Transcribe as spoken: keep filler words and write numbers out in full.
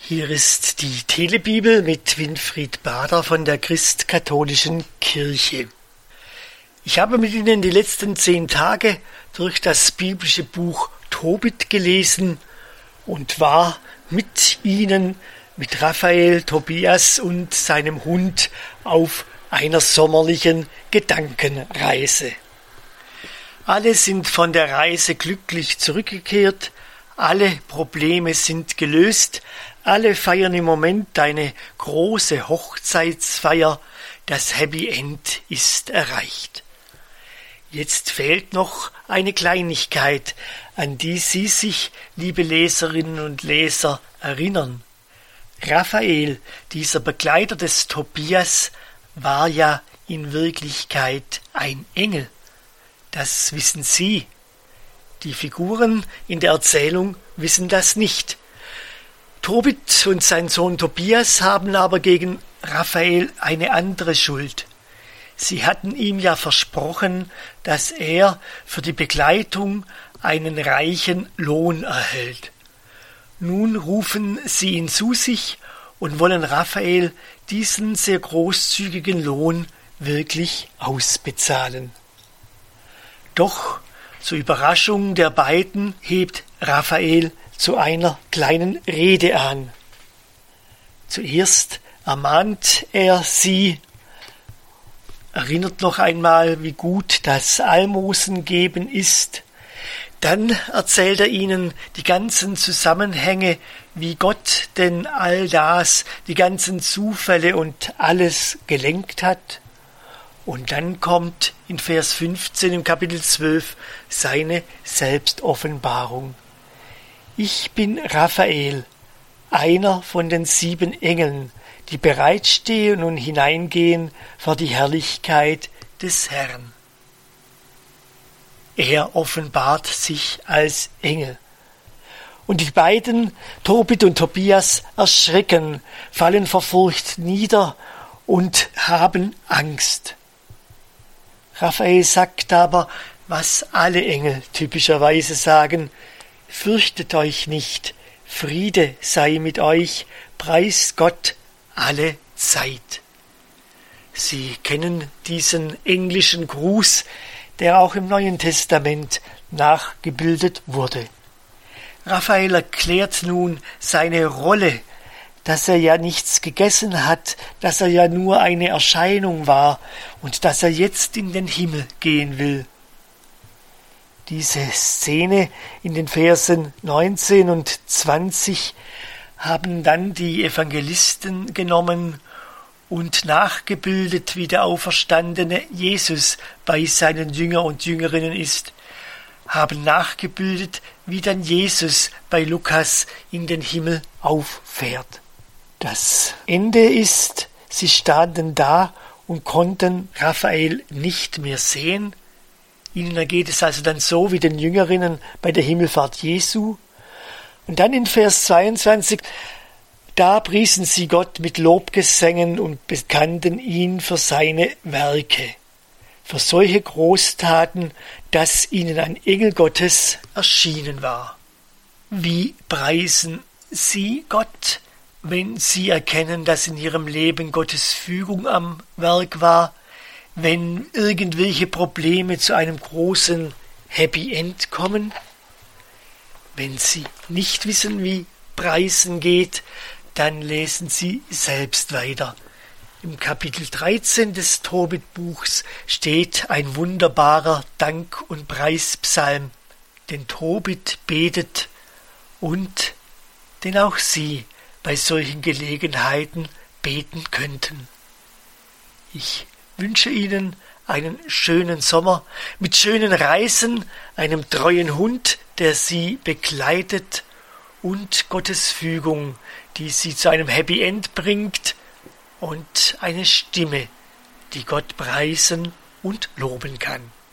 Hier ist die Telebibel mit Winfried Bader von der Christkatholischen Kirche. Ich habe mit Ihnen die letzten zehn Tage durch das biblische Buch Tobit gelesen und war mit Ihnen, mit Raphael, Tobias und seinem Hund auf einer sommerlichen Gedankenreise. Alle sind von der Reise glücklich zurückgekehrt, alle Probleme sind gelöst, alle feiern im Moment eine große Hochzeitsfeier, das Happy End ist erreicht. Jetzt fehlt noch eine Kleinigkeit, an die Sie sich, liebe Leserinnen und Leser, erinnern. Raphael, dieser Begleiter des Tobias, war ja in Wirklichkeit ein Engel. Das wissen Sie. Die Figuren in der Erzählung wissen das nicht. Tobit und sein Sohn Tobias haben aber gegen Raphael eine andere Schuld. Sie hatten ihm ja versprochen, dass er für die Begleitung einen reichen Lohn erhält. Nun rufen sie ihn zu sich und wollen Raphael diesen sehr großzügigen Lohn wirklich ausbezahlen. Doch zur Überraschung der beiden hebt Raphael zu einer kleinen Rede an. Zuerst ermahnt er sie, erinnert noch einmal, wie gut das Almosen geben ist. Dann erzählt er ihnen die ganzen Zusammenhänge, wie Gott denn all das, die ganzen Zufälle und alles gelenkt hat. Und dann kommt in Vers fünfzehn im Kapitel zwölf seine Selbstoffenbarung. Ich bin Raphael, einer von den sieben Engeln, die bereitstehen und hineingehen vor die Herrlichkeit des Herrn. Er offenbart sich als Engel. Und die beiden, Tobit und Tobias, erschrecken, fallen vor Furcht nieder und haben Angst. Raphael sagt aber, was alle Engel typischerweise sagen: Fürchtet euch nicht, Friede sei mit euch, preist Gott alle Zeit. Sie kennen diesen englischen Gruß, der auch im Neuen Testament nachgebildet wurde. Raphael erklärt nun seine Rolle, dass er ja nichts gegessen hat, dass er ja nur eine Erscheinung war und dass er jetzt in den Himmel gehen will. Diese Szene in den Versen neunzehn und zwanzig haben dann die Evangelisten genommen und nachgebildet, wie der auferstandene Jesus bei seinen Jüngern und Jüngerinnen ist, haben nachgebildet, wie dann Jesus bei Lukas in den Himmel auffährt. Das Ende ist, sie standen da und konnten Raphael nicht mehr sehen. Ihnen ergeht es also dann so wie den Jüngerinnen bei der Himmelfahrt Jesu. Und dann in Vers zweiundzwanzig, da priesen sie Gott mit Lobgesängen und bekannten ihn für seine Werke, für solche Großtaten, dass ihnen ein Engel Gottes erschienen war. Wie preisen Sie Gott, wenn Sie erkennen, dass in Ihrem Leben Gottes Fügung am Werk war, wenn irgendwelche Probleme zu einem großen Happy End kommen? Wenn Sie nicht wissen, wie preisen geht, dann lesen Sie selbst weiter. Im Kapitel dreizehn des Tobit-Buchs steht ein wunderbarer Dank- und Preispsalm, den Tobit betet und den auch Sie bei solchen Gelegenheiten beten könnten. Ich wünsche Ihnen einen schönen Sommer mit schönen Reisen, einem treuen Hund, der Sie begleitet, und Gottes Fügung, die Sie zu einem Happy End bringt, und eine Stimme, die Gott preisen und loben kann.